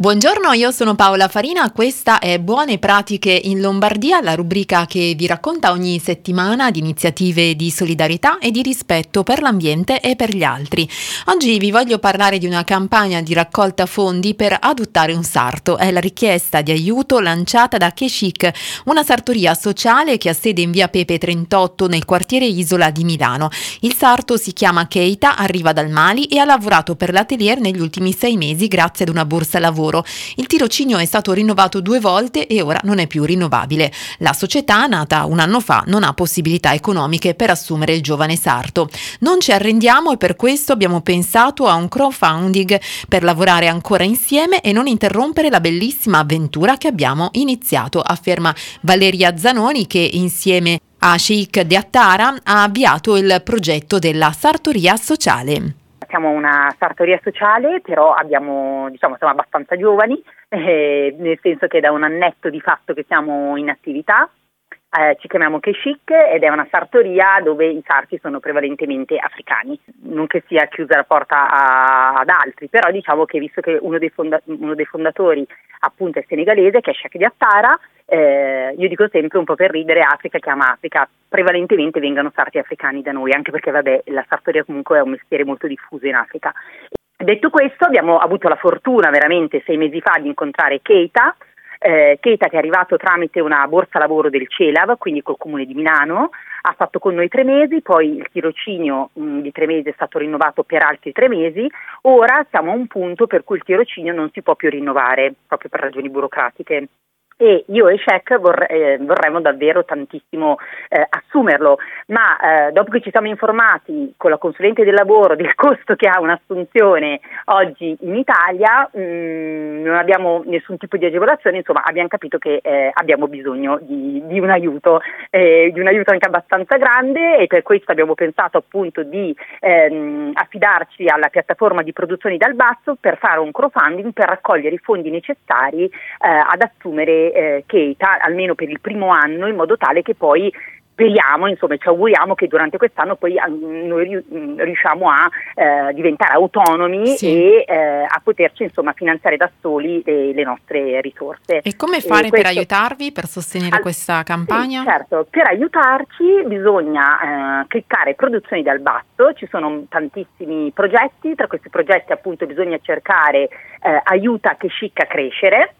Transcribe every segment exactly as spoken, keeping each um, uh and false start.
Buongiorno, io sono Paola Farina, questa è Buone Pratiche in Lombardia, la rubrica che vi racconta ogni settimana di iniziative di solidarietà e di rispetto per l'ambiente e per gli altri. Oggi vi voglio parlare di una campagna di raccolta fondi per adottare un sarto. È la richiesta di aiuto lanciata da Kechic, una sartoria sociale che ha sede in via Pepe trentotto nel quartiere Isola di Milano. Il sarto si chiama Keita, arriva dal Mali e ha lavorato per l'atelier negli ultimi sei mesi grazie ad una borsa lavoro. Il tirocinio è stato rinnovato due volte e ora non è più rinnovabile. La società, nata un anno fa, non ha possibilità economiche per assumere il giovane sarto. Non ci arrendiamo e per questo abbiamo pensato a un crowdfunding per lavorare ancora insieme e non interrompere la bellissima avventura che abbiamo iniziato, afferma Valeria Zanoni, che insieme a Sheikh De Attara ha avviato il progetto della sartoria sociale. Siamo una sartoria sociale, però abbiamo, diciamo, siamo abbastanza giovani, eh, nel senso che da un annetto di fatto che siamo in attività. Eh, ci chiamiamo Kechic ed è una sartoria dove i sarti sono prevalentemente africani, non che sia chiusa la porta a, ad altri, però diciamo che visto che uno dei, fonda- uno dei fondatori appunto è senegalese, che è Sheikh De Attara, eh, io dico sempre un po' per ridere, Africa chiama Africa, prevalentemente vengano sarti africani da noi, anche perché vabbè la sartoria comunque è un mestiere molto diffuso in Africa. Detto questo, abbiamo avuto la fortuna veramente sei mesi fa di incontrare Keita, Eh, Keita che è arrivato tramite una borsa lavoro del CELAV, quindi col comune di Milano, ha fatto con noi tre mesi, poi il tirocinio mh, di tre mesi è stato rinnovato per altri tre mesi, ora siamo a un punto per cui il tirocinio non si può più rinnovare, proprio per ragioni burocratiche. E io e Sheikh vorre- eh, vorremmo davvero tantissimo eh, assumerlo, ma eh, dopo che ci siamo informati con la consulente del lavoro del costo che ha un'assunzione oggi in Italia, mh, non abbiamo nessun tipo di agevolazione, insomma abbiamo capito che eh, abbiamo bisogno di, di un aiuto, eh, di un aiuto anche abbastanza grande, e per questo abbiamo pensato appunto di ehm, affidarci alla piattaforma di Produzioni dal Basso per fare un crowdfunding per raccogliere i fondi necessari eh, ad assumere Eh, Keita almeno per il primo anno, in modo tale che poi speriamo, insomma ci auguriamo che durante quest'anno poi a, noi riusciamo a eh, diventare autonomi sì. e eh, a poterci insomma finanziare da soli le, le nostre risorse. E come fare e per questo... aiutarvi, per sostenere Al... questa campagna? Sì, certo, per aiutarci bisogna eh, cliccare Produzioni dal Basso, ci sono tantissimi progetti, tra questi progetti appunto bisogna cercare eh, Aiuta Kechic a crescere,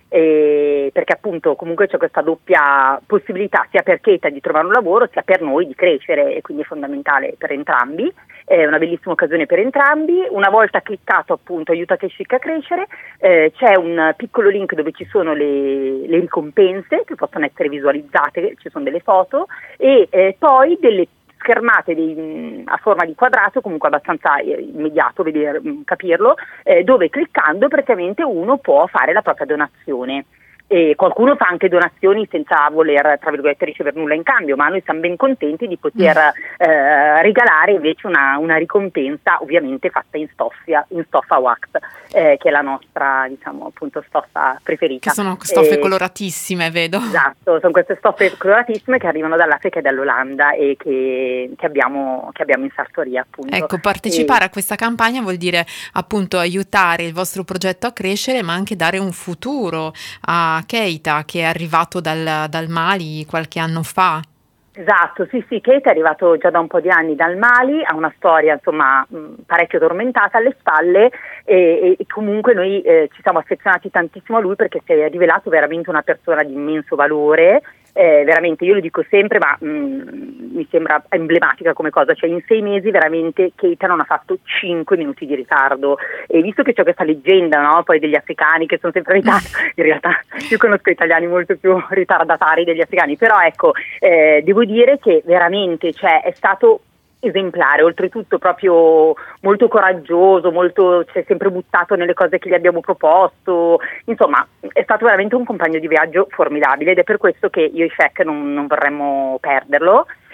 Eh, perché appunto comunque c'è questa doppia possibilità sia per Keita di trovare un lavoro sia per noi di crescere, e quindi è fondamentale per entrambi, è una bellissima occasione per entrambi. Una volta cliccato appunto Aiuta Kechic a crescere, eh, c'è un piccolo link dove ci sono le, le ricompense che possono essere visualizzate, ci sono delle foto e eh, poi delle schermate di, a forma di quadrato, comunque abbastanza immediato vedere, capirlo, eh, dove cliccando praticamente uno può fare la propria donazione. E qualcuno fa anche donazioni senza voler, tra virgolette, ricevere nulla in cambio, ma noi siamo ben contenti di poter eh, regalare invece una, una ricompensa, ovviamente fatta in stoffa, in stoffa wax, eh, che è la nostra, diciamo, appunto, stoffa preferita. Che sono stoffe e, coloratissime, vedo. Esatto, sono queste stoffe coloratissime che arrivano dall'Africa e dall'Olanda e che, che, abbiamo, che abbiamo in sartoria, appunto. Ecco, partecipare e, a questa campagna vuol dire appunto aiutare il vostro progetto a crescere, ma anche dare un futuro a Keita, che è arrivato dal, dal Mali qualche anno fa. Esatto, sì sì, Keita è arrivato già da un po' di anni dal Mali, ha una storia insomma mh, parecchio tormentata alle spalle e, e comunque noi eh, ci siamo affezionati tantissimo a lui perché si è rivelato veramente una persona di immenso valore. Eh, veramente, io lo dico sempre, ma mh, mi sembra emblematica come cosa, cioè in sei mesi veramente Keita non ha fatto cinque minuti di ritardo, e visto che c'è questa leggenda, no, poi degli africani che sono sempre in ritardo, in realtà io conosco italiani molto più ritardatari degli africani, però ecco, eh, devo dire che veramente, cioè, è stato esemplare, oltretutto proprio molto coraggioso, molto, si è sempre buttato nelle cose che gli abbiamo proposto, insomma è stato veramente un compagno di viaggio formidabile, ed è per questo che io e Sheikh non, non vorremmo perderlo.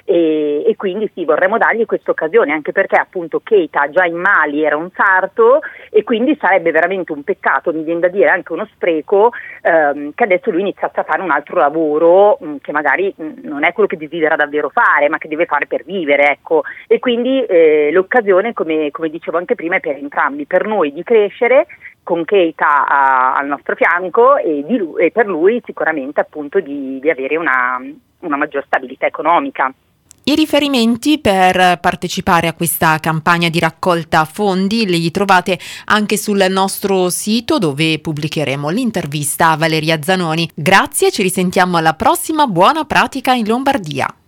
e, e quindi sì, vorremmo dargli questa occasione, anche perché appunto Keita già in Mali era un sarto e quindi sarebbe veramente un peccato, mi viene da dire anche uno spreco, ehm, che adesso lui iniziasse a fare un altro lavoro mh, che magari mh, non è quello che desidera davvero fare, ma che deve fare per vivere, ecco. E quindi eh, l'occasione, come, come dicevo anche prima, è per entrambi, per noi di crescere con Keita a, al nostro fianco e, di lui, e per lui sicuramente appunto di, di avere una, una maggior stabilità economica. I riferimenti per partecipare a questa campagna di raccolta fondi li trovate anche sul nostro sito, dove pubblicheremo l'intervista a Valeria Zanoni. Grazie, ci risentiamo alla prossima. Buona pratica in Lombardia.